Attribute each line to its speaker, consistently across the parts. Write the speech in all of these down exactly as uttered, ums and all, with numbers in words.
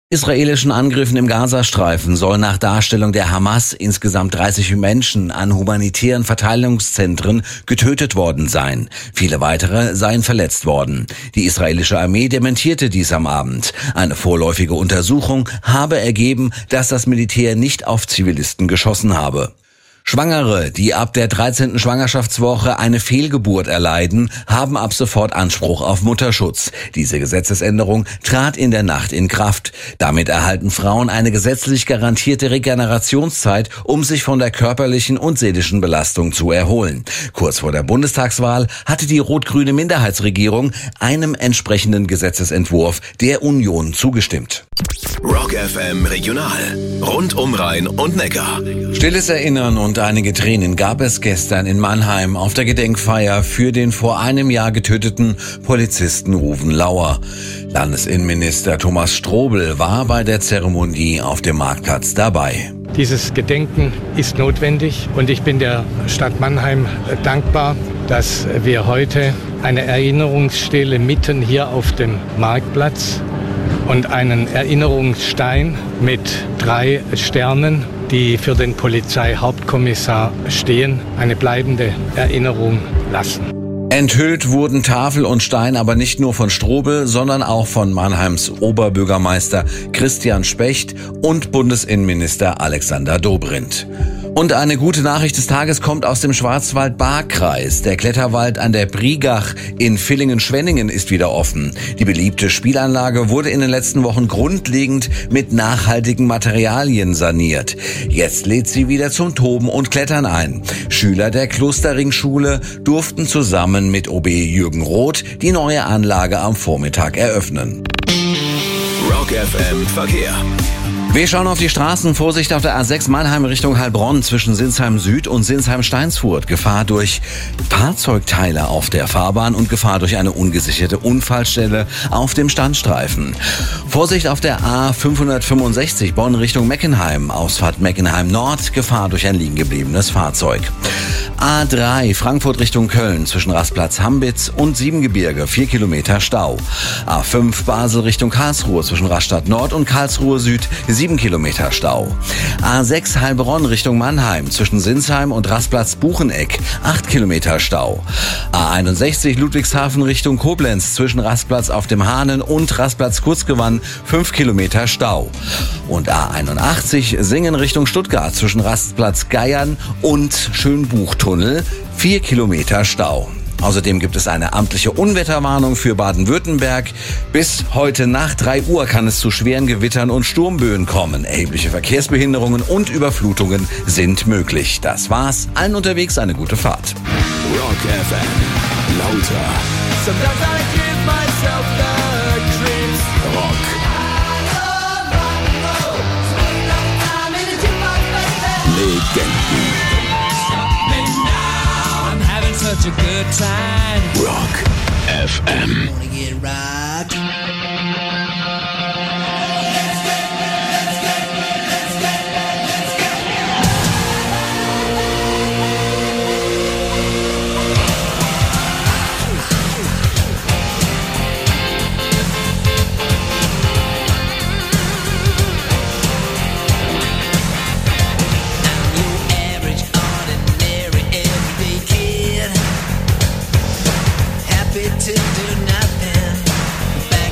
Speaker 1: Israelischen Angriffen im Gazastreifen sollen nach Darstellung der Hamas insgesamt dreißig Menschen an humanitären Verteilungszentren getötet worden sein. Viele weitere seien verletzt worden. Die israelische Armee dementierte dies am Abend. Eine vorläufige Untersuchung habe ergeben, dass das Militär nicht auf Zivilisten geschossen habe. Schwangere, die ab der dreizehnten Schwangerschaftswoche eine Fehlgeburt erleiden, haben ab sofort Anspruch auf Mutterschutz. Diese Gesetzesänderung trat in der Nacht in Kraft. Damit erhalten Frauen eine gesetzlich garantierte Regenerationszeit, um sich von der körperlichen und seelischen Belastung zu erholen. Kurz vor der Bundestagswahl hatte die rot-grüne Minderheitsregierung einem entsprechenden Gesetzesentwurf der Union zugestimmt.
Speaker 2: Rock F M Regional. Rund um Rhein und Neckar.
Speaker 1: Stilles Erinnern und einige Tränen gab es gestern in Mannheim auf der Gedenkfeier für den vor einem Jahr getöteten Polizisten Ruven Lauer. Landesinnenminister Thomas Strobel war bei der Zeremonie auf dem Marktplatz dabei.
Speaker 3: Dieses Gedenken ist notwendig und ich bin der Stadt Mannheim dankbar, dass wir heute eine Erinnerungsstele mitten hier auf dem Marktplatz und einen Erinnerungsstein mit drei Sternen, die für den Polizeihauptkommissar stehen, eine bleibende Erinnerung lassen.
Speaker 1: Enthüllt wurden Tafel und Stein aber nicht nur von Strobel, sondern auch von Mannheims Oberbürgermeister Christian Specht und Bundesinnenminister Alexander Dobrindt. Und eine gute Nachricht des Tages kommt aus dem Schwarzwald-Baar-Kreis. Der Kletterwald an der Briegach in Villingen-Schwenningen ist wieder offen. Die beliebte Spielanlage wurde in den letzten Wochen grundlegend mit nachhaltigen Materialien saniert. Jetzt lädt sie wieder zum Toben und Klettern ein. Schüler der Klosterring-Schule durften zusammen mit O B Jürgen Roth die neue Anlage am Vormittag eröffnen.
Speaker 2: Rock F M Verkehr.
Speaker 1: Wir schauen auf die Straßen. Vorsicht auf der A sechs Mannheim Richtung Heilbronn zwischen Sinsheim Süd und Sinsheim Steinsfurt. Gefahr durch Fahrzeugteile auf der Fahrbahn und Gefahr durch eine ungesicherte Unfallstelle auf dem Standstreifen. Vorsicht auf der A fünfhundertfünfundsechzig Bonn Richtung Meckenheim. Ausfahrt Meckenheim Nord. Gefahr durch ein liegen gebliebenes Fahrzeug. A drei Frankfurt Richtung Köln zwischen Rastplatz Hambitz und Siebengebirge. vier Kilometer Stau. A fünf Basel Richtung Karlsruhe zwischen Rastatt Nord und Karlsruhe Süd. sieben Kilometer Stau. A sechs Heilbronn Richtung Mannheim zwischen Sinsheim und Rastplatz Bucheneck. acht Kilometer Stau. A einundsechzig Ludwigshafen Richtung Koblenz zwischen Rastplatz auf dem Hahnen und Rastplatz Kurzgewann. fünf Kilometer Stau. Und A einundachtzig Singen Richtung Stuttgart zwischen Rastplatz Geiern und Schönbuchtunnel. vier Kilometer Stau. Außerdem gibt es eine amtliche Unwetterwarnung für Baden-Württemberg. Bis heute nach drei Uhr kann es zu schweren Gewittern und Sturmböen kommen. Erhebliche Verkehrsbehinderungen und Überflutungen sind möglich. Das war's. Allen unterwegs eine gute Fahrt.
Speaker 2: Rock F M. Lauter. Sometimes I give myself the creeps. Rock. Legenden.
Speaker 4: Such a good time.
Speaker 2: Rock F M.
Speaker 4: Wanna get rocked?
Speaker 5: To do nothing.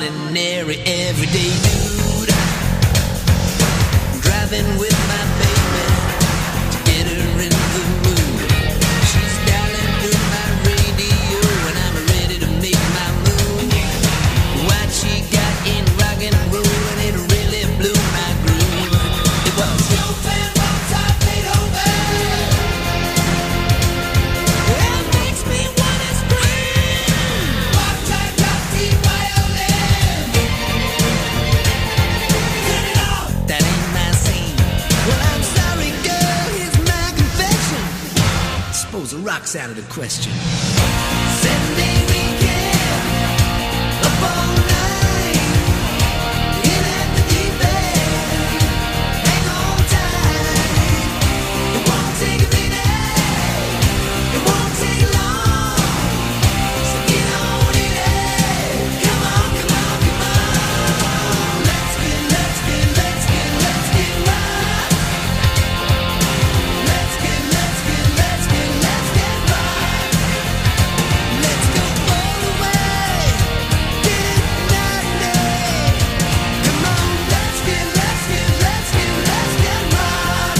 Speaker 4: ordinary, everyday dude. Driving with my baby to get her in the mood. She's dialing through my radio and I'm ready to make my move. What she got in rock and roll and it really blew my groove. It was Chopin, Mozart, Beethoven. It makes me wanna scream. Pop type, rock, deep violin. Turn it off. That ain't my scene. Well, I'm sorry, girl. Here's my confession. Suppose the rock's out of the question. Sunday weekend, up all night, in at the deep end. Hang on tight. It won't take a minute. It won't take long. So get on in it. Come on, come on, come on. Let's get, let's get, let's get, let's get right. Let's get, let's get, let's get, let's get right. Let's go all the way. Get it night and day. Come on, let's get, let's get, let's get, let's get right.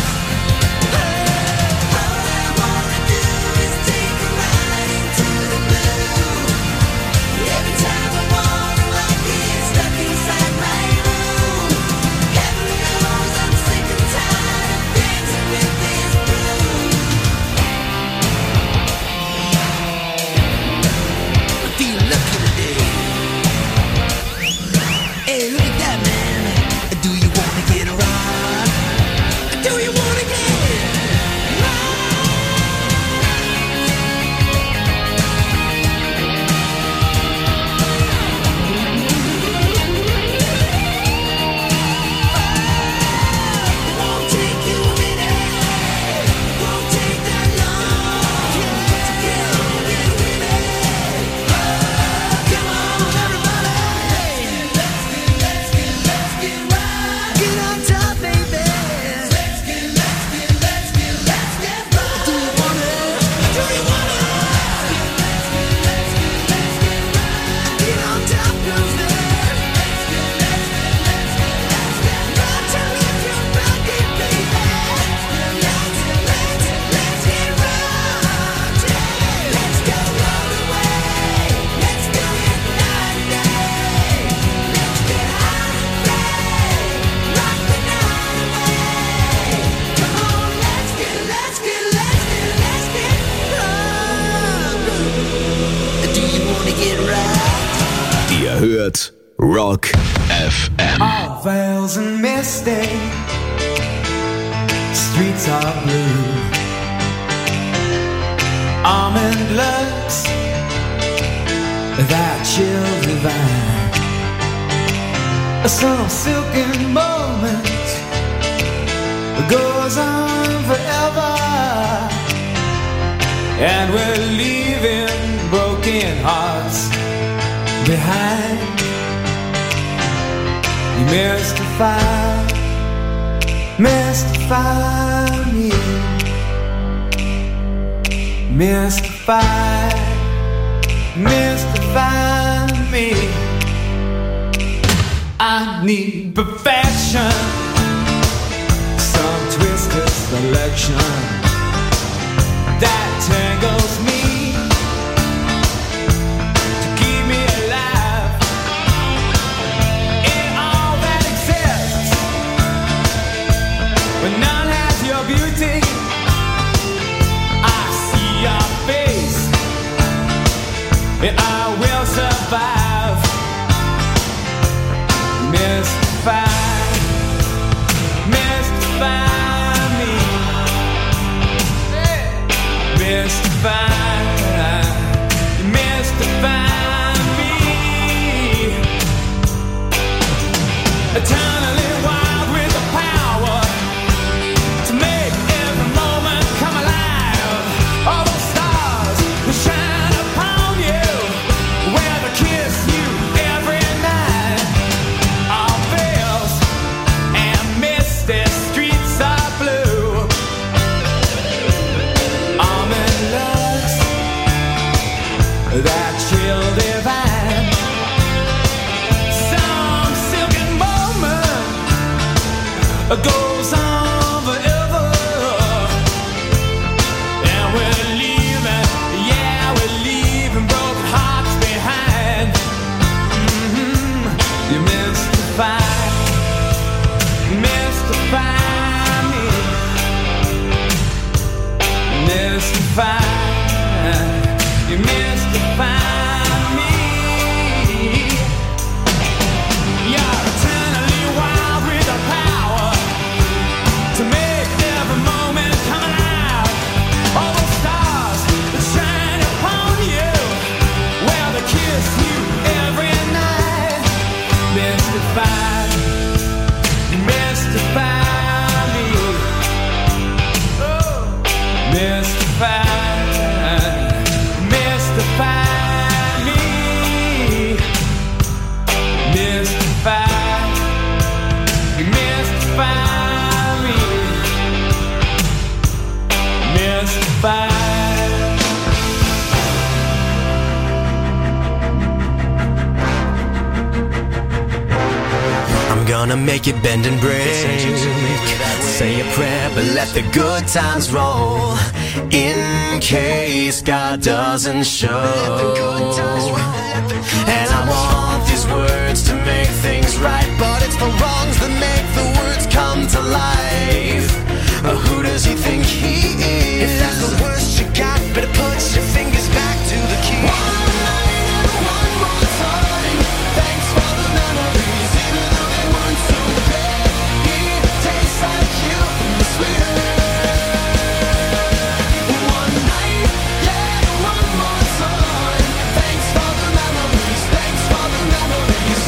Speaker 4: All I wanna do is take a ride into the blue. Every time I wanna rock it, stuck inside my room. Heaven knows I'm sick and tired of dancing with this blues. I feel lucky today. Hey, look at that, man. Do you wanna get right? Do you wanna get It won't take you a minute. Won't take that long. To get on, get with it. Come on, everybody. Let's get, let's get, let's get right. Get on top, baby. Let's get, let's get, let's get, let's get right. Do you wanna? Do you wanna? Let's get, let's get, let's get right. Get on top, girls. Let's get, let's get, let's get, let's get right. Turn up your body, baby. Let's get, let's get, let's get right. Yeah. Let's go all the way. Let's go it night and day. Let's get high and play. Rock the night away. Come on, let's get, let's get, let's get, let's get right. Do you wanna get right?
Speaker 2: Ihr hört Rock F M.
Speaker 5: All veils and misty, streets are blue. Almond looks, that chill divine. Some silken moment goes on forever, and we're leaving broken hearts behind. You mystify, mystify me, mystify, mystify me. I need perfection, some twisted selection that tangles me to keep me alive in all that exists. When none has your beauty, I see your face, and I will survive. Mystify, mystify me. goes on forever. And we're leaving, yeah, we're leaving broken hearts behind. Mm-hmm. You mystify, mystify me, mystify, you mystify me. You're eternally wild with the power to make every moment come alive. All the stars that shine upon you, well, they kiss you every night. Mystify, mystify me. Oh, mystify, mystify me. Mystify, mystify me. Mystify.
Speaker 2: I'm gonna make it bend and break. Say a prayer, but let the good times roll. In case God doesn't show. And I want these words to make things right, but it's the wrongs that make the words come to life. Uh, who does he think he is? If that's the worst you got, better put your fingers back to the key. One night and one more time. Thanks for the memories, even though they weren't so bad. He tastes like you, sweeter. One night, yeah, one more time. Thanks for the memories, thanks for the memories.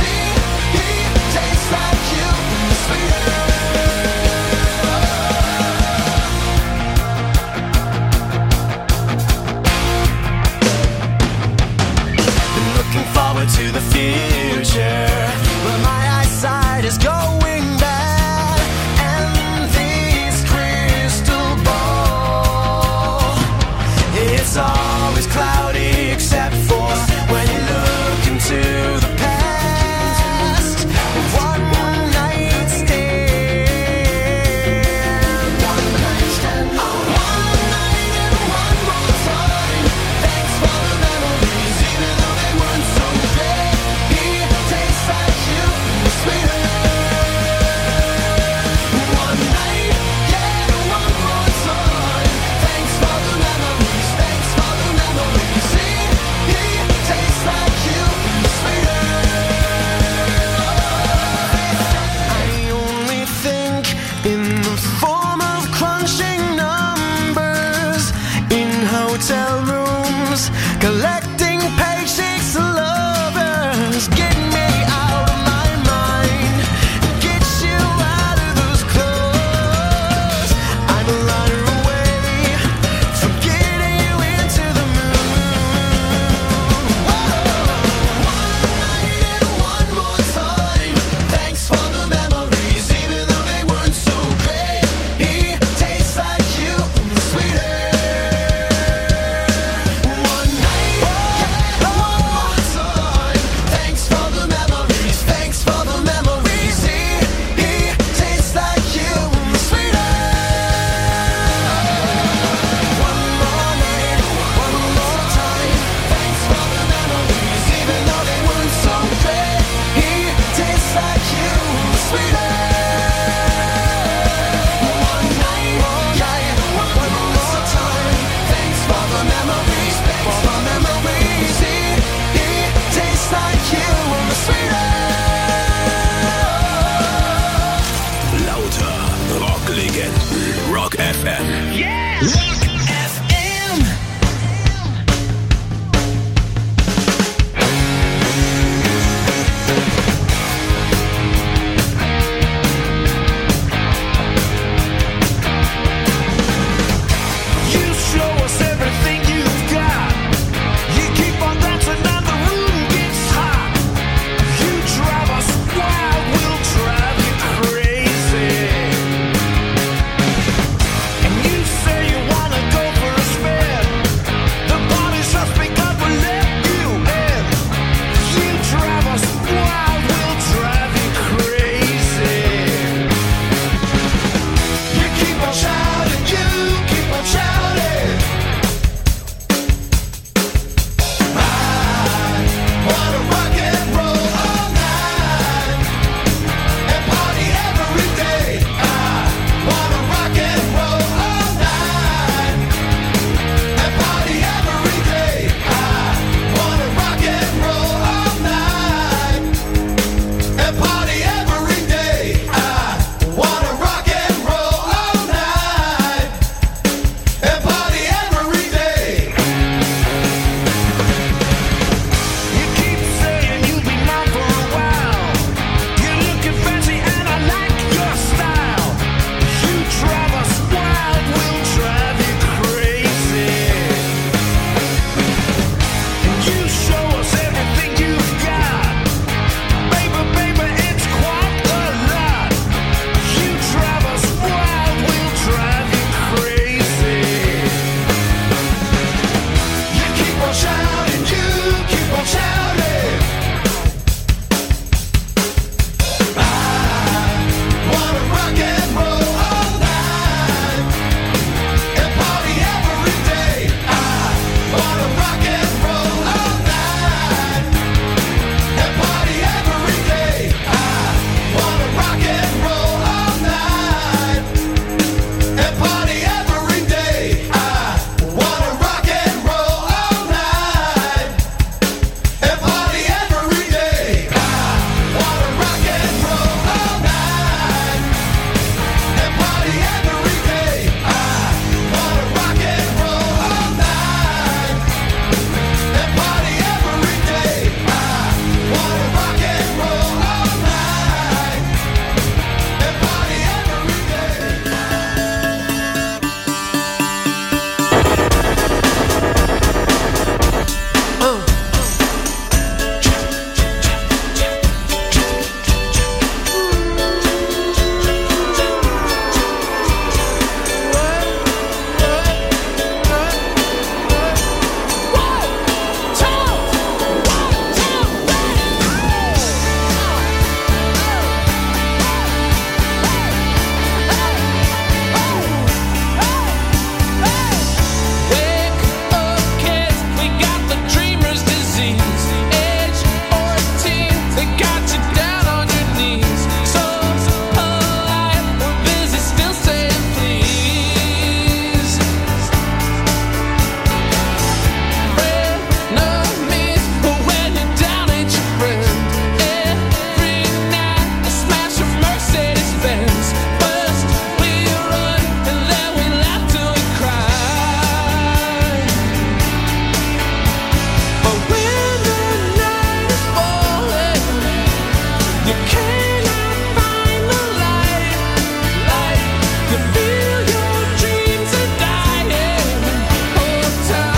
Speaker 5: You cannot find the light, light. You feel your dreams are dying. Hold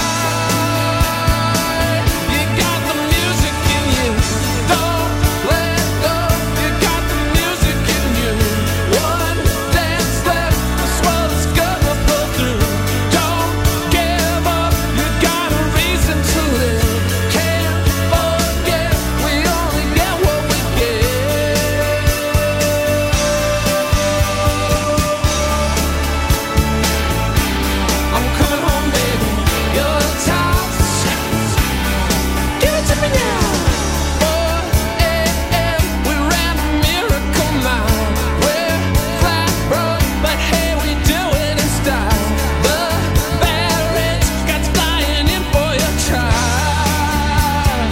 Speaker 5: tight. You got the music in you. Don't let go. You got the music in you. One dance left. This world is gonna blow through. Don't give up. You got a reason to live. Can't forget. We only get what we give. I'm coming home, baby. Your tops. Give it to me now. four a.m. We're at a miracle mile. We're flat broke, but hey, we do it in style. The parents got flying in for your child.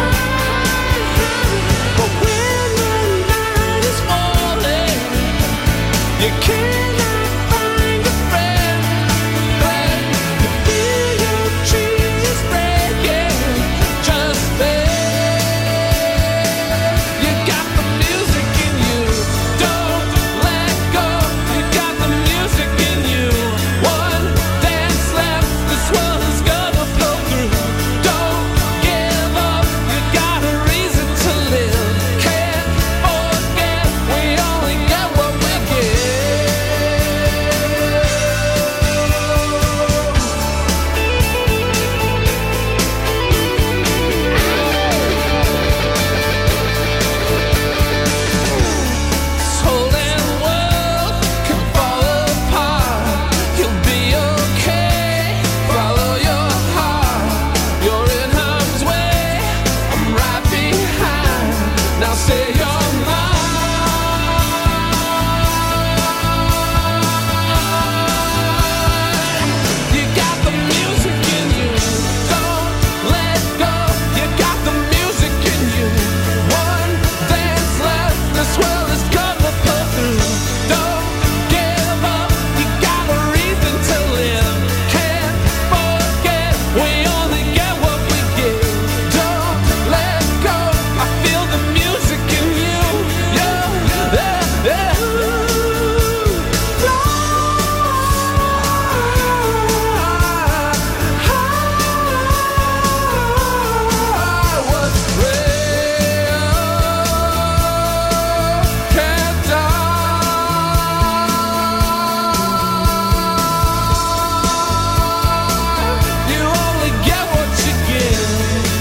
Speaker 5: But when the night is falling, you cannot find a friend. Friend, you feel your dreams breaking. Just there. You got the music in you. Don't let go. You got the music in you. One dance left. This world is gonna blow through. Don't give up. You got a reason to live. Can't forget. We only get what we give. This whole damn world can fall apart. You'll be okay. Follow your heart. You're in harm's way. I'm right behind. Now say you're mine. You got the music in you. Don't let go. You got the music in you. One dance left. This world is gonna pull through. Don't give up. You got a reason to live. Can't forget. We only get what we give. Don't let go. I feel the music in you. Yeah, yeah, yeah. What's real can't die. You only get what you give.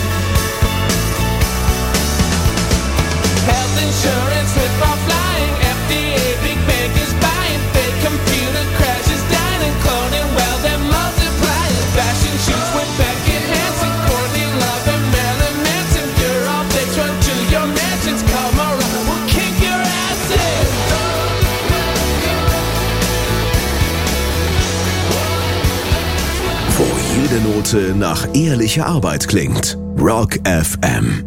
Speaker 5: Health insurance with our flying. F D A, big bank is buying. Fake computer crashes, dying and cloning. Well, they're multiplying. Fashion shoots with Beckett Hansen, Courtney Love and Marilyn Manson. You're all fixed, run to your mansions. Come around, we'll kick your ass in.
Speaker 6: Wo jede Note nach ehrlicher Arbeit klingt. Rock F M.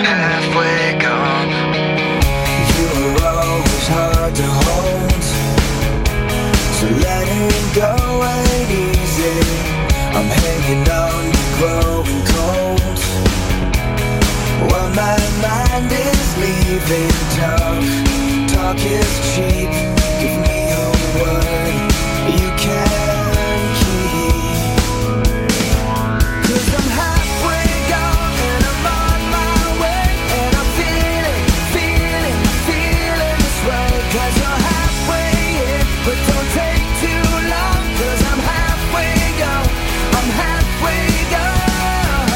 Speaker 2: halfway gone. You were always hard to hold, so letting go ain't easy. I'm hanging on to growing cold, while my mind is leaving. Talk, talk is cheap. Give me a word you can keep. 'Cause I'm halfway gone and I'm on my way, and I'm feeling, feeling, feeling this way. 'Cause you're halfway in, but don't take too long. 'Cause I'm halfway gone, I'm halfway gone.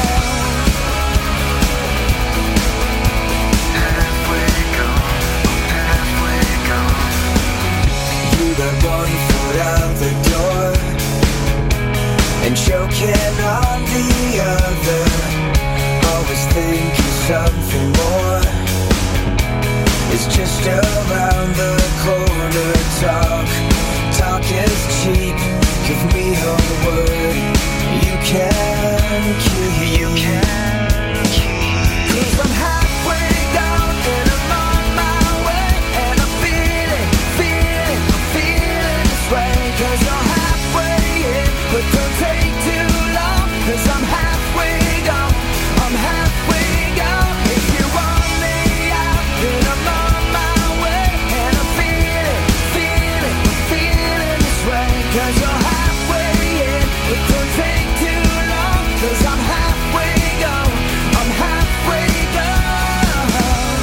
Speaker 2: Halfway gone, halfway gone. You got one foot out the door and choking on the other. Always thinking something more is just around the corner. Talk, talk is cheap. Give me a word you can keep. You can keep. 'Cause I'm halfway gone and I'm on my way, and I'm feeling, feeling, feeling this way. 'Cause you're halfway in, but don't take too long. 'Cause I'm halfway gone, I'm halfway gone. If you want me out, then I'm on my way, and I'm feeling, feeling, feeling this way. 'Cause you're halfway in, but don't take too long. 'Cause I'm halfway gone, I'm halfway gone.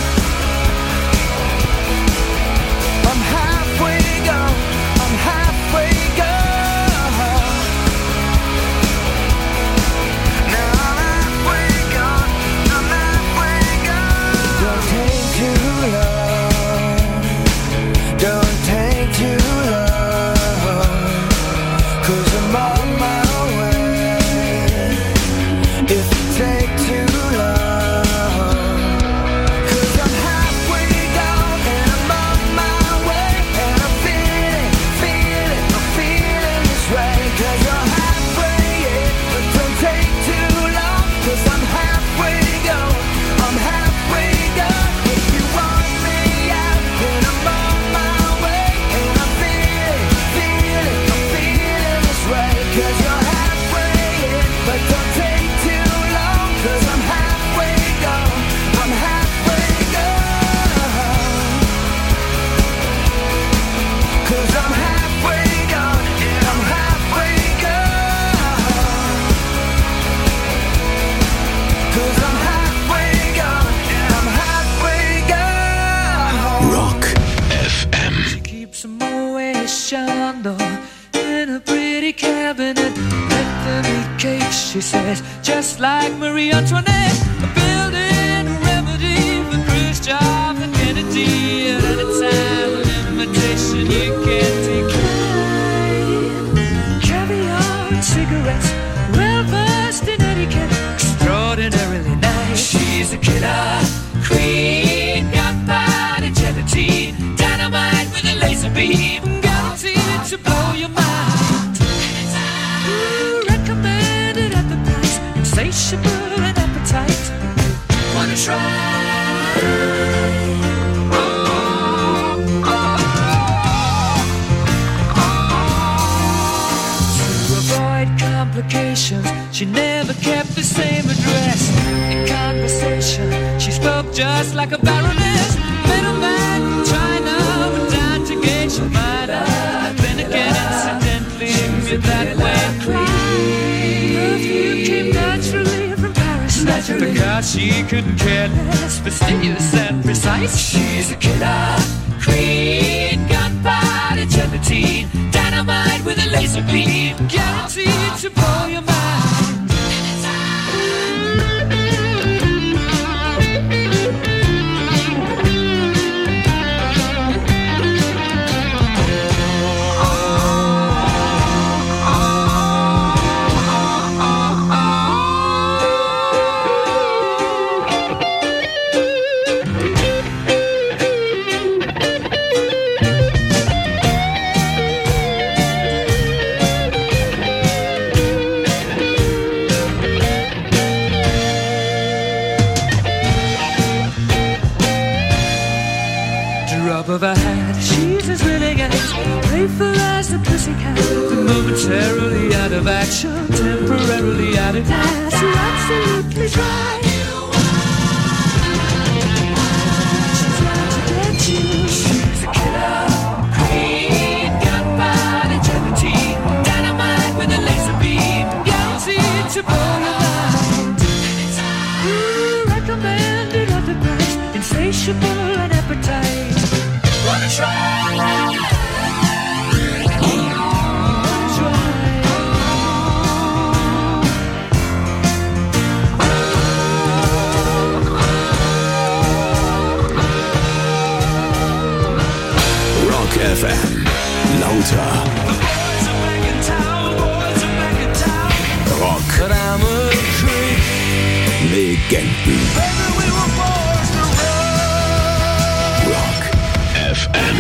Speaker 2: I'm halfway gone, I'm halfway gone. Now I'm halfway gone, I'm halfway gone. Don't take too long, don't take too long. 'Cause I'm on my way. If you take too long, 'cause I'm halfway gone and I'm on my way, and I'm feeling, feeling, I'm feeling this way. 'Cause you're halfway in, but don't take too long. 'Cause I'm halfway gone, I'm halfway gone. If you want me out, then I'm on my way, and I'm feeling, feeling, I'm feeling this way. 'Cause you're halfway in, but don't take too long. 'Cause I'm halfway gone, I'm halfway gone. 'Cause I'm halfway gone, and I'm halfway gone. 'Cause I'm halfway gone, and I'm halfway gone.
Speaker 6: Rock F M.
Speaker 5: Keeps them always shando in a pretty cabinet. Let them eat cake, she says, just like Marie Antoinette. Building a remedy for Khrushchev and Kennedy. At any time, an invitation you can't decline. Caviar and cigarettes, well versed in etiquette, extraordinarily nice. She's a killer queen, gunpowder gelatine, dynamite with a laser beam, guaranteed to blow your mind. Ooh, recommended at the price, insatiable and appetite. Wanna try? To avoid complications, she never kept the same address. In conversation, she spoke just like a baroness. Middleman from China went down to gauge your mind. Then again, incidentally, with that way perfume came naturally from Paris. Naturally. Because she couldn't care less, fastidious and precise. She's a killer queen, gunpowder gelatine, dynamite with a laser beam, guaranteed to blow your mind.
Speaker 7: of action, temporarily out of gas. You're absolutely dry. She's out to get you. She's a killer. Queen, gunpowder, gelatine, dynamite with a laser beam. Guaranteed to blow your mind. Ooh, recommended at the price, insatiable and appetite. Wanna try?
Speaker 6: Rock F M. Lauter. Rock.
Speaker 7: But I'm a creep.
Speaker 6: Legenden.
Speaker 7: Baby, we were born to run.
Speaker 6: Rock F M.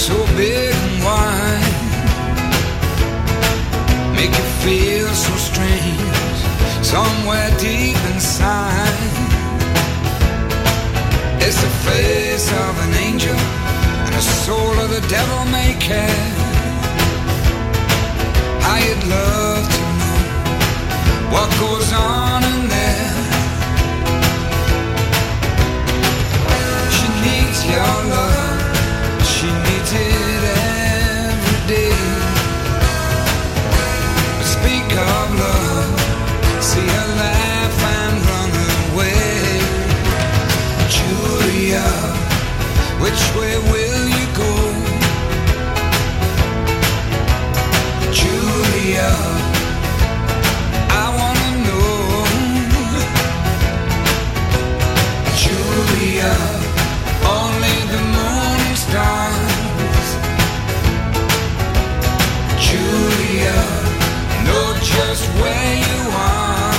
Speaker 8: so big and wide, make you feel so strange somewhere deep inside. It's the face of an angel and the soul of the devil may care. How you'd love to know what goes on in there. She needs your love, she needs it every day. But speak of love, see her laugh and run away. Julia, which way will you go? Julia, I wanna know. Julia, only the moon and stars. Julia, know just where you are.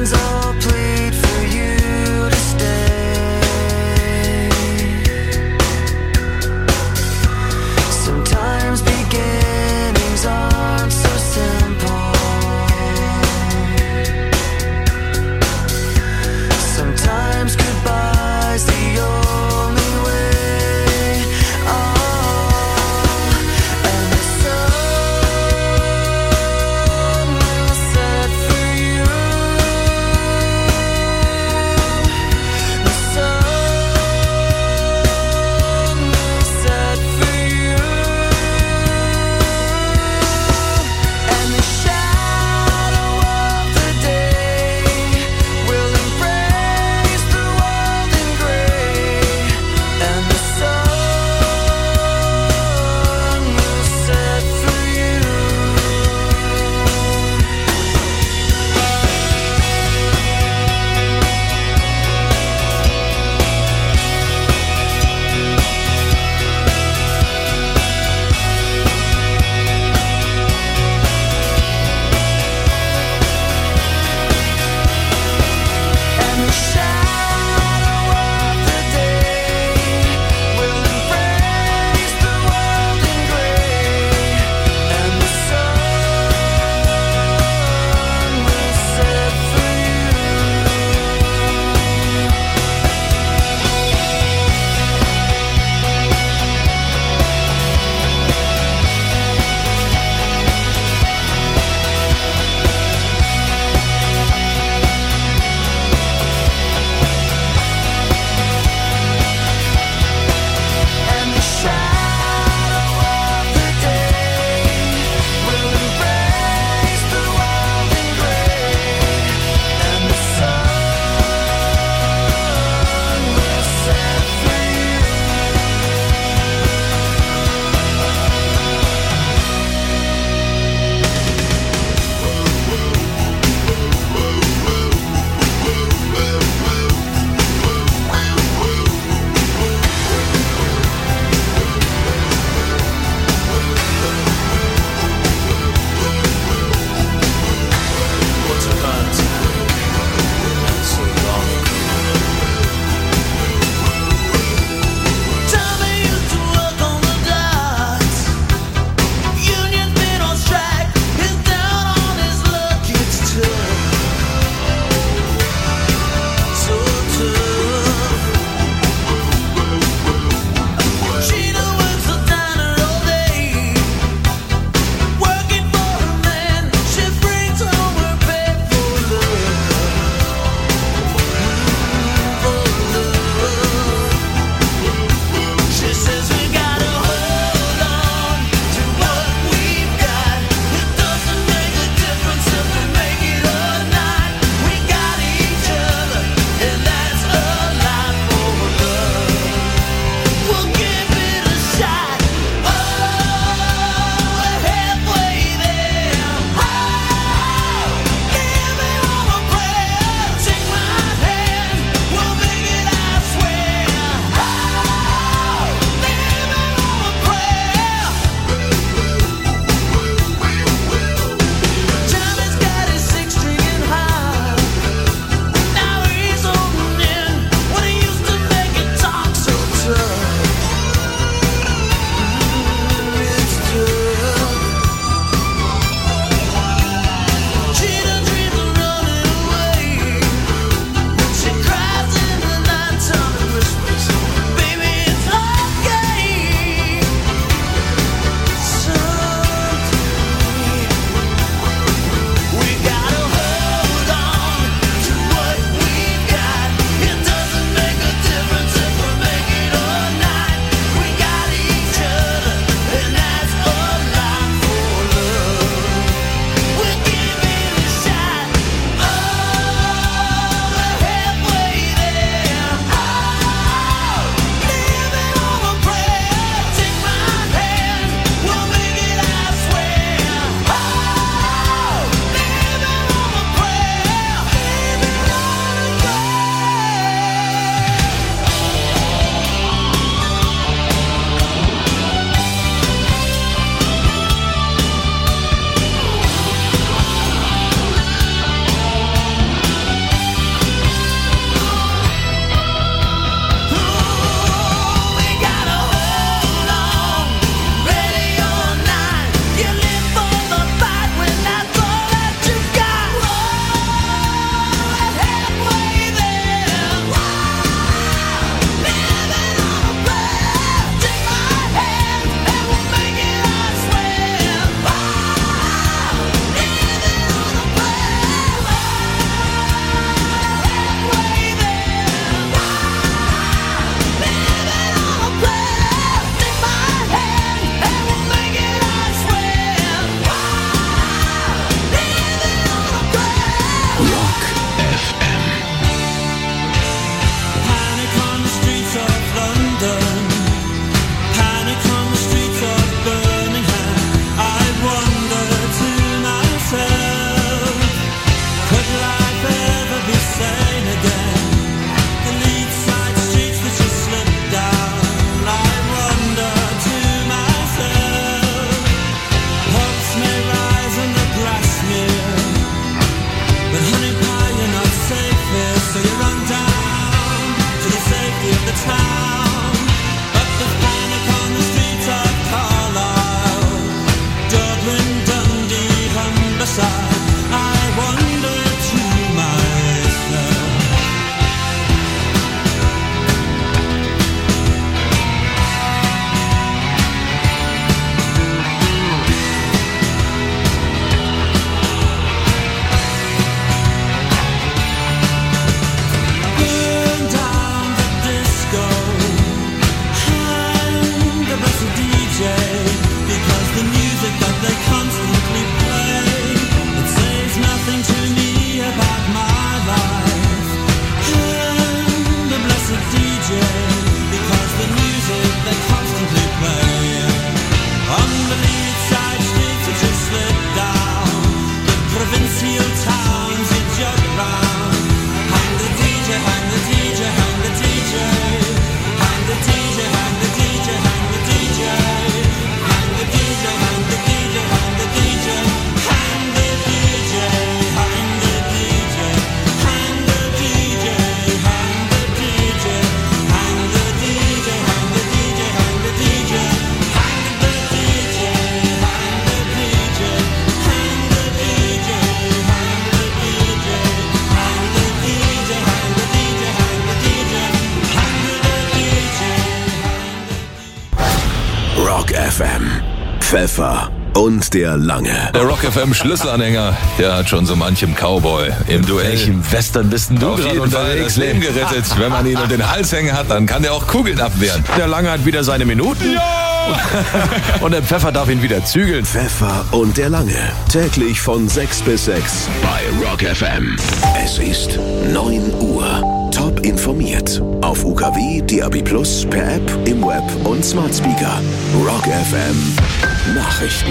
Speaker 2: hands all plead for you to stay. Sometimes beginnings aren't so simple. Sometimes goodbye's the only way. Oh, and the sun will set for you.
Speaker 6: F M. Pfeffer und der Lange.
Speaker 9: Der Rock F M Schlüsselanhänger, der hat schon so manchem Cowboy im Duell.
Speaker 10: Welchem Western bist denn du
Speaker 9: Auf
Speaker 10: gerade
Speaker 9: jeden Fall
Speaker 10: unterwegs?
Speaker 9: das Leben gerettet. Wenn man ihn um den Hals hängen hat, dann kann der auch Kugeln abwehren.
Speaker 10: Der Lange hat wieder seine Minuten. Ja! Und der Pfeffer darf ihn wieder zügeln.
Speaker 6: Pfeffer und der Lange. Täglich von sechs bis sechs bei Rock F M. Es ist neun Uhr. Top informiert. Auf U K W, D A B Plus, per App, im Web und Smart Speaker. Rock F M. Nachrichten.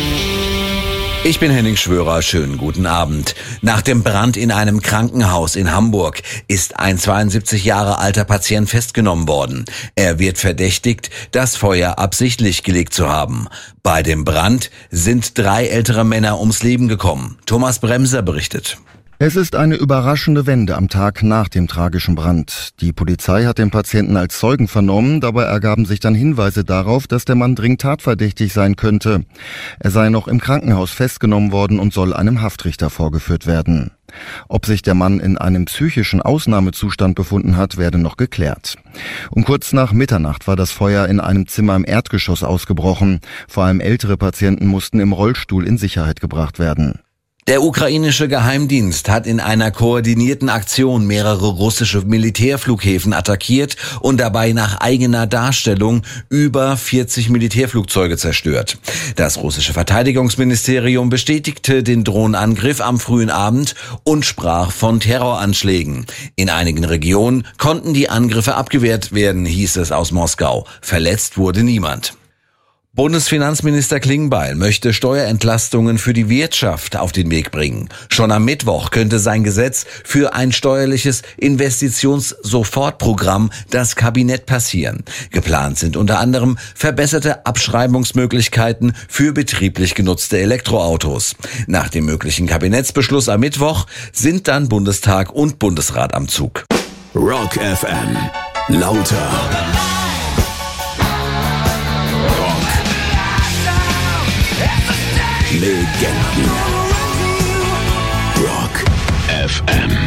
Speaker 1: Ich bin Henning Schwörer, schönen guten Abend. Nach dem Brand in einem Krankenhaus in Hamburg ist ein zweiundsiebzig Jahre alter Patient festgenommen worden. Er wird verdächtigt, das Feuer absichtlich gelegt zu haben. Bei dem Brand sind drei ältere Männer ums Leben gekommen. Thomas Bremser berichtet.
Speaker 11: Es ist eine überraschende Wende am Tag nach dem tragischen Brand. Die Polizei hat den Patienten als Zeugen vernommen, dabei ergaben sich dann Hinweise darauf, dass der Mann dringend tatverdächtig sein könnte. Er sei noch im Krankenhaus festgenommen worden und soll einem Haftrichter vorgeführt werden. Ob sich der Mann in einem psychischen Ausnahmezustand befunden hat, werde noch geklärt. Um kurz nach Mitternacht war das Feuer in einem Zimmer im Erdgeschoss ausgebrochen. Vor allem ältere Patienten mussten im Rollstuhl in Sicherheit gebracht werden.
Speaker 1: Der ukrainische Geheimdienst hat in einer koordinierten Aktion mehrere russische Militärflughäfen attackiert und dabei nach eigener Darstellung über vierzig Militärflugzeuge zerstört. Das russische Verteidigungsministerium bestätigte den Drohnenangriff am frühen Abend und sprach von Terroranschlägen. In einigen Regionen konnten die Angriffe abgewehrt werden, hieß es aus Moskau. Verletzt wurde niemand. Bundesfinanzminister Klingbeil möchte Steuerentlastungen für die Wirtschaft auf den Weg bringen. Schon am Mittwoch könnte sein Gesetz für ein steuerliches Investitionssofortprogramm das Kabinett passieren. Geplant sind unter anderem verbesserte Abschreibungsmöglichkeiten für betrieblich genutzte Elektroautos. Nach dem möglichen Kabinettsbeschluss am Mittwoch sind dann Bundestag und Bundesrat am Zug.
Speaker 6: Rock F M. Lauter. Legenden. Rock F M.